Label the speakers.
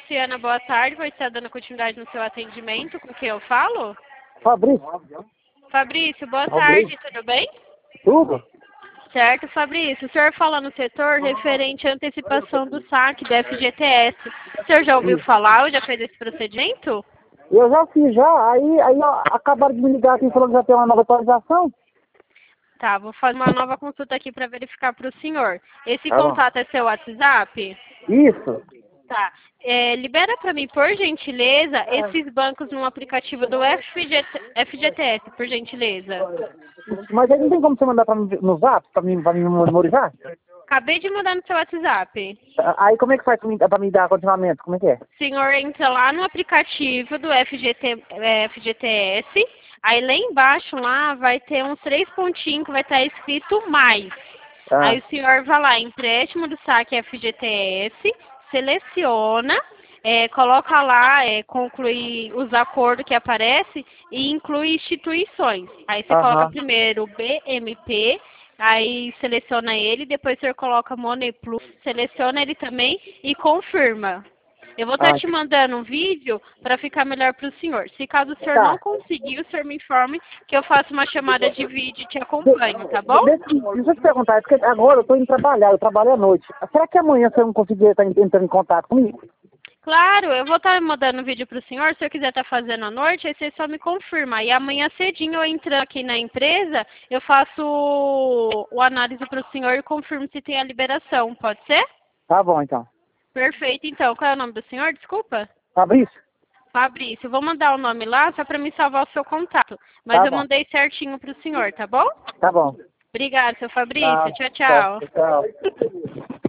Speaker 1: Luciana, boa tarde. Vou estar dando continuidade no seu atendimento. Com quem eu falo?
Speaker 2: Fabrício.
Speaker 1: Fabrício, boa tarde. Tudo bem?
Speaker 2: Tudo?
Speaker 1: Certo, Fabrício. O senhor fala no setor referente à antecipação do saque do FGTS. O senhor já ouviu falar ou já fez esse procedimento?
Speaker 2: Eu já fiz já, aí ó, acabaram de me ligar aqui falando que já tem uma nova atualização.
Speaker 1: Tá, vou fazer uma nova consulta aqui para verificar para o senhor. Esse
Speaker 2: Tá bom.
Speaker 1: contato é seu WhatsApp?
Speaker 2: Isso.
Speaker 1: Tá. Libera para mim, por gentileza, esses bancos no aplicativo do FGTS, por gentileza.
Speaker 2: Mas aí não tem como você mandar pra mim no Zap, pra mim memorizar?
Speaker 1: Acabei de mandar no seu WhatsApp.
Speaker 2: Aí como é que faz pra mim dar continuamento? Como é que é?
Speaker 1: O senhor entra lá no aplicativo do FGTS, aí lá embaixo lá vai ter uns 3 pontinhos que vai estar escrito mais.
Speaker 2: Ah.
Speaker 1: Aí o senhor vai lá, empréstimo do saque FGTS, seleciona, coloca lá, conclui os acordos que aparece e inclui instituições. Aí você coloca primeiro o BMP, aí seleciona ele, depois o senhor coloca Money Plus, seleciona ele também e confirma. Eu vou estar te mandando um vídeo para ficar melhor para o senhor. Se caso o senhor não conseguir, o senhor me informe que eu faço uma chamada de vídeo e te acompanho, tá bom?
Speaker 2: Deixa eu te perguntar, porque agora eu tô indo trabalhar, eu trabalho à noite. Será que amanhã você não conseguir estar entrando em contato comigo?
Speaker 1: Claro, eu vou estar mandando um vídeo para o senhor, se eu quiser estar fazendo à noite, aí você só me confirma. E amanhã cedinho eu entrando aqui na empresa, eu faço o análise para o senhor e confirmo se tem a liberação, pode ser?
Speaker 2: Tá bom, então.
Speaker 1: Perfeito, então. Qual é o nome do senhor? Desculpa.
Speaker 2: Fabrício?
Speaker 1: Fabrício, eu vou mandar o nome lá só para me salvar o seu contato. Mas
Speaker 2: Tá
Speaker 1: eu
Speaker 2: bom.
Speaker 1: mandei certinho para o senhor, tá bom?
Speaker 2: Tá bom.
Speaker 1: Obrigada, seu Fabrício. Tchau, tchau.
Speaker 2: Tchau.